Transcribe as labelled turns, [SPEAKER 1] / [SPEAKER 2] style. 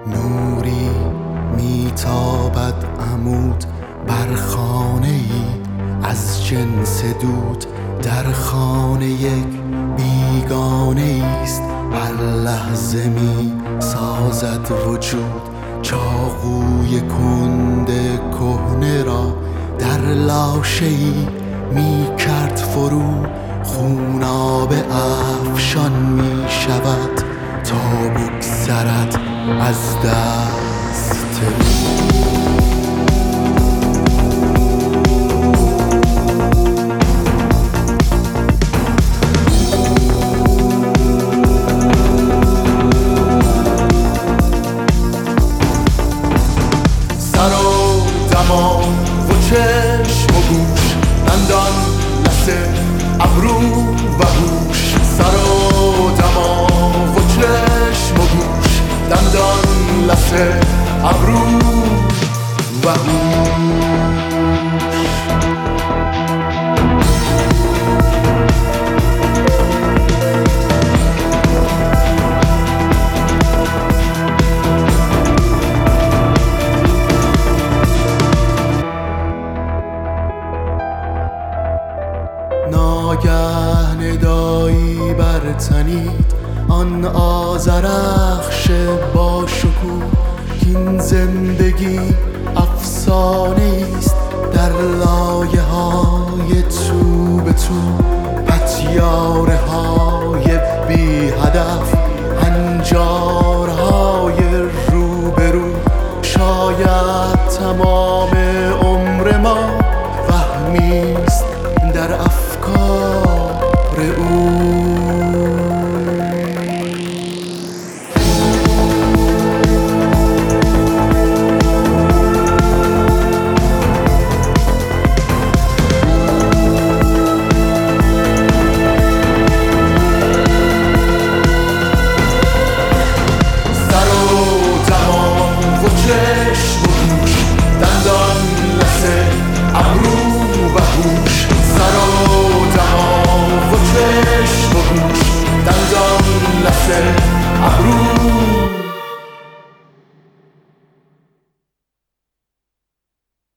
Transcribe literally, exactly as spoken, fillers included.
[SPEAKER 1] نوری میتابد عمود بر خانه ای از جنس دود، در خانه یک بیگانه است، هر لحظه می سازد وجود. چاقوی کند کهنه را در لاشه ای می کرد فرو، خونابه افشان می شود تا بگذرد از دست او. سر و دماغ و چشم و گوش، دندان لثه ابرو و هوش. سر و دماغ و چشم و گوش، دندان لثه ابرو و هوش. ناگه ندایی برتنید آن آذرخش با شکوه، کین زندگی